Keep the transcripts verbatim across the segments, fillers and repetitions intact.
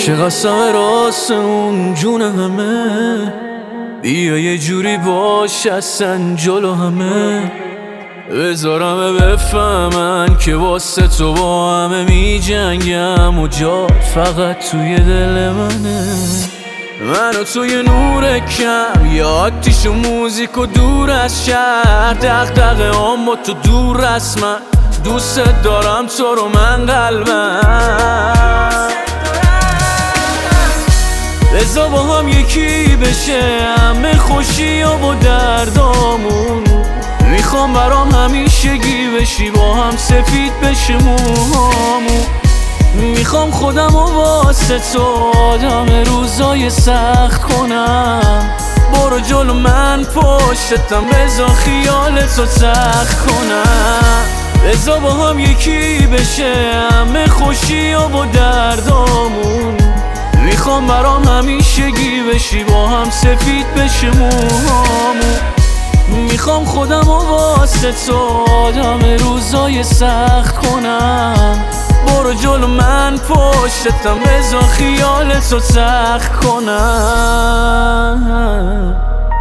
که قسم راست اون جون همه، بیا یه جوری باش اصلا جلو همه، بذارم بفهمن که واسه تو با همه می جنگم و جا فقط توی دل منه. من و توی نور کم، یا آتیش و موزیک و دور از شهر، دغدغه هم با تو دور از من، دوست دارم تو رو من قلبم. بذار با هم یکی بشه همه خوشی و با دردامون، میخوام برام همیشگی بشی با هم سفید بشه موهامون، میخوام خودم و واسه تو آدم روزای سخت کنم، برو جلو من پشتم بذار خیال تو سخت کنم. بذار با هم یکی بشه همه خوشی و با دردامون، میخوام برام همیشگی بشی با هم سفید بشه موهامون، میخوام خودم و واسه تو آدم روزای سخت کنم، برو جلو من پشتم بذار خیال تو سخت کنم.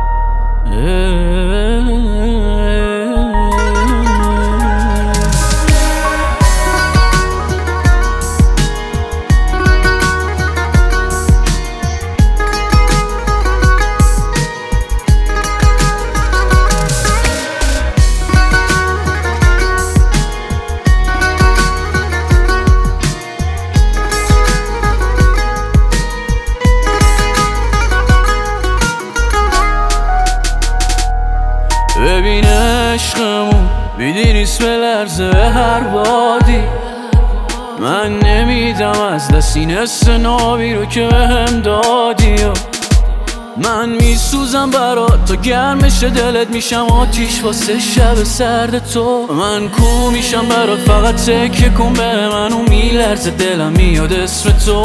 ببین عشقمون بیدی نیست به لرزه به هر بادی، من نمیدم از دست این حس نابی رو که بهم دادی، من میسوزم برات تا گرمش دلت میشم آتیش واسه شب سرد تو، من کو میشم برات فقط تکیه کن به من و میلرزه دلم میاد اسم تو.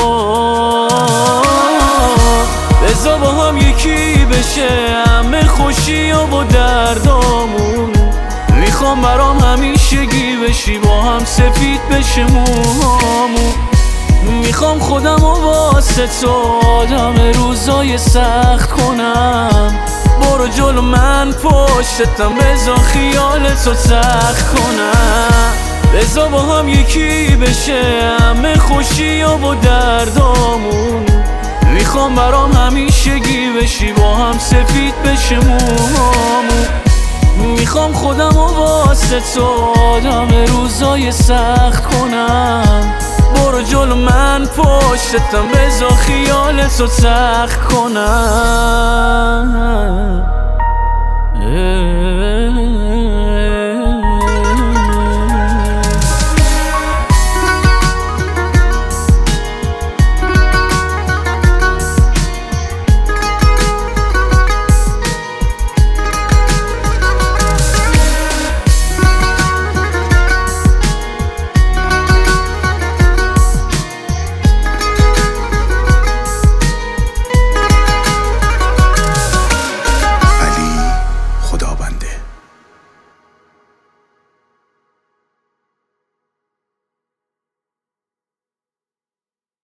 بذار با هم یکی بشه همه خوشی و با دردامون، میخوام برام همیشگی بشی با هم سفید بشه موهامون، میخوام خودم و واسه تو آدم روزای سخت کنم، برو جلو من پشتم بذار خیال تو سخت کنم. بذار با هم یکی بشه همه خوشی و با دردامون، میخوام برام همیشگی بشی با هم سفید بشه موهامون، میخوام خودم و واسه تو آدم روزای سخت کنم، برو جلو من پشتم بذار خیال تو سخت کنم.